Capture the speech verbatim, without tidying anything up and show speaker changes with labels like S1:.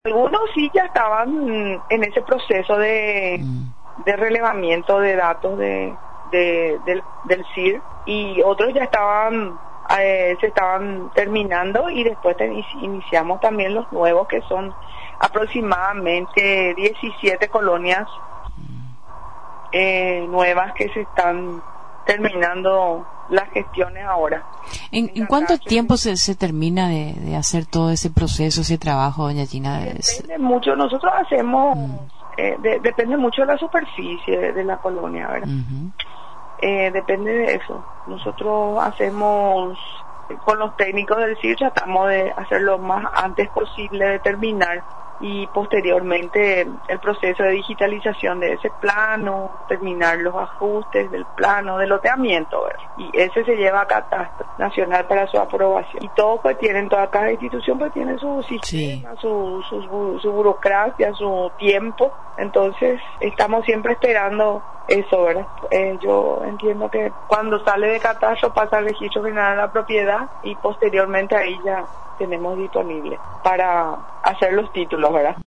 S1: Algunos sí ya estaban en ese proceso de, mm. de relevamiento de datos de, de del, del C I R, y otros ya estaban eh, se estaban terminando, y después te, iniciamos también los nuevos, que son aproximadamente diecisiete colonias eh, nuevas que se están terminando las gestiones ahora.
S2: ¿En, ¿en cuánto tiempo se, se termina de, de hacer todo ese proceso, ese trabajo, doña Gina?
S1: Depende mucho. Nosotros hacemos, mm. eh, de, depende mucho de la superficie de, de la colonia, ¿verdad? Uh-huh. Eh, depende de eso. Nosotros hacemos, con los técnicos del C I R, tratamos de hacer lo más antes posible de terminar, y posteriormente el proceso de digitalización de ese plano, terminar los ajustes del plano de loteamiento, ¿verdad? Y ese se lleva a Catastro Nacional para su aprobación. Y todos pues tienen, toda cada institución pues tiene su sistema, sí. su, su, su burocracia, su tiempo. Entonces estamos siempre esperando eso, ¿verdad? Eh, yo entiendo que cuando sale de Catastro pasa al Registro General de la Propiedad, y posteriormente ahí ya tenemos disponible para hacer los títulos, ¿verdad?